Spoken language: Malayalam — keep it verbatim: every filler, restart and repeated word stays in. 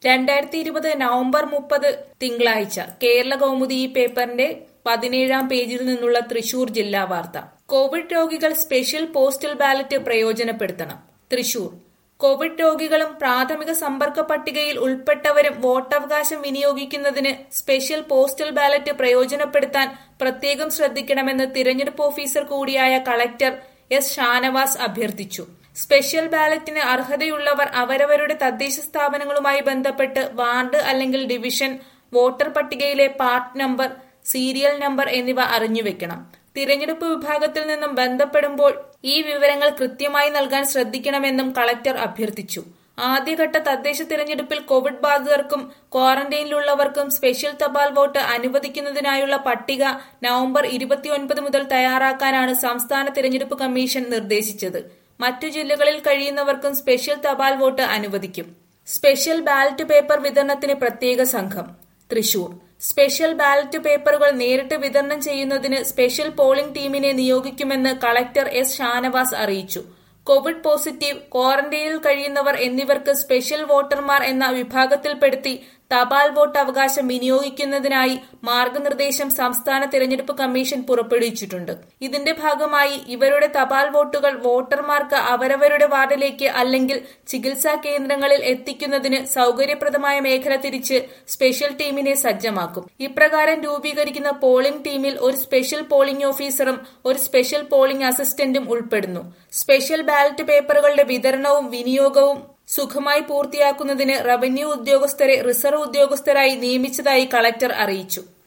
രണ്ടായിരത്തി ഇരുപത് നവംബർ മുപ്പത് തിങ്കളാഴ്ച കേരള കൗമുദി ഈ പേപ്പറിന്റെ പതിനേഴാം പേജിൽ നിന്നുള്ള തൃശൂർ ജില്ലാ വാർത്ത. കോവിഡ് രോഗികൾ സ്പെഷ്യൽ പോസ്റ്റൽ ബാലറ്റ് പ്രയോജനപ്പെടുത്തണം. തൃശൂർ കോവിഡ് രോഗികളും പ്രാഥമിക സമ്പർക്ക പട്ടികയിൽ ഉൾപ്പെട്ടവരും വോട്ടവകാശം വിനിയോഗിക്കുന്നതിന് സ്പെഷ്യൽ പോസ്റ്റൽ ബാലറ്റ് പ്രയോജനപ്പെടുത്താൻ പ്രത്യേകം ശ്രദ്ധിക്കണമെന്ന് തിരഞ്ഞെടുപ്പ് ഓഫീസർ കൂടിയായ കളക്ടർ എസ് ഷാനവാസ് അഭ്യർത്ഥിച്ചു. സ്പെഷ്യൽ ബാലറ്റിന് അർഹതയുള്ളവർ അവരവരുടെ തദ്ദേശ സ്ഥാപനങ്ങളുമായി ബന്ധപ്പെട്ട് വാർഡ് അല്ലെങ്കിൽ ഡിവിഷൻ, വോട്ടർ പട്ടികയിലെ പാർട്ട് നമ്പർ, സീരിയൽ നമ്പർ എന്നിവ അറിഞ്ഞുവെക്കണം. തിരഞ്ഞെടുപ്പ് വിഭാഗത്തിൽ നിന്നും ബന്ധപ്പെടുമ്പോൾ ഈ വിവരങ്ങൾ കൃത്യമായി നൽകാൻ ശ്രദ്ധിക്കണമെന്നും കളക്ടർ അഭ്യർത്ഥിച്ചു. ആദ്യഘട്ട തദ്ദേശ തിരഞ്ഞെടുപ്പിൽ കോവിഡ് ബാധിതർക്കും ക്വാറന്റൈനിലുള്ളവർക്കും സ്പെഷ്യൽ തപാൽ വോട്ട് അനുവദിക്കുന്നതിനായുള്ള പട്ടിക നവംബർ ഇരുപത്തിയൊൻപത് മുതൽ തയ്യാറാക്കാനാണ് സംസ്ഥാന തിരഞ്ഞെടുപ്പ് കമ്മീഷൻ നിർദ്ദേശിച്ചത്. മറ്റു ജില്ലകളിൽ കഴിയുന്നവർക്കും സ്പെഷ്യൽ തപാൽ വോട്ട് അനുവദിക്കും. സ്പെഷ്യൽ ബാലറ്റ് പേപ്പർ വിതരണത്തിന് പ്രത്യേക സംഘം. തൃശൂർ സ്പെഷ്യൽ ബാലറ്റ് പേപ്പറുകൾ നേരിട്ട് വിതരണം ചെയ്യുന്നതിന് സ്പെഷ്യൽ പോളിംഗ് ടീമിനെ നിയോഗിക്കുമെന്ന് കളക്ടർ എസ് ഷാനവാസ് അറിയിച്ചു. കോവിഡ് പോസിറ്റീവ്, ക്വാറന്റൈനിൽ കഴിയുന്നവർ എന്നിവർക്ക് സ്പെഷ്യൽ വോട്ടർമാർ എന്ന വിഭാഗത്തിൽപ്പെടുത്തി തപാൽ വോട്ട് അവകാശം വിനിയോഗിക്കുന്നതിനായി മാർഗനിർദ്ദേശം സംസ്ഥാന തിരഞ്ഞെടുപ്പ് കമ്മീഷൻ പുറപ്പെടുവിച്ചിട്ടുണ്ട്. ഇതിന്റെ ഭാഗമായി ഇവരുടെ തപാൽ വോട്ടുകൾ വോട്ടർമാർക്ക് അവരവരുടെ വാർഡിലേക്ക് അല്ലെങ്കിൽ ചികിത്സാ കേന്ദ്രങ്ങളിൽ എത്തിക്കുന്നതിന് സൗകര്യപ്രദമായ മേഖല തിരിച്ച് സ്പെഷ്യൽ ടീമിനെ സജ്ജമാക്കും. ഇപ്രകാരം രൂപീകരിക്കുന്ന പോളിംഗ് ടീമിൽ ഒരു സ്പെഷ്യൽ പോളിംഗ് ഓഫീസറും ഒരു സ്പെഷ്യൽ പോളിംഗ് അസിസ്റ്റന്റും ഉൾപ്പെടുന്നു. സ്പെഷ്യൽ ബാലറ്റ് പേപ്പറുകളുടെ വിതരണവും വിനിയോഗവും സുഖമായി പൂർത്തിയാക്കുന്നതിന് റവന്യൂ ഉദ്യോഗസ്ഥരെ റിസർവ് ഉദ്യോഗസ്ഥരായി നിയമിച്ചതായി കളക്ടർ അറിയിച്ചു.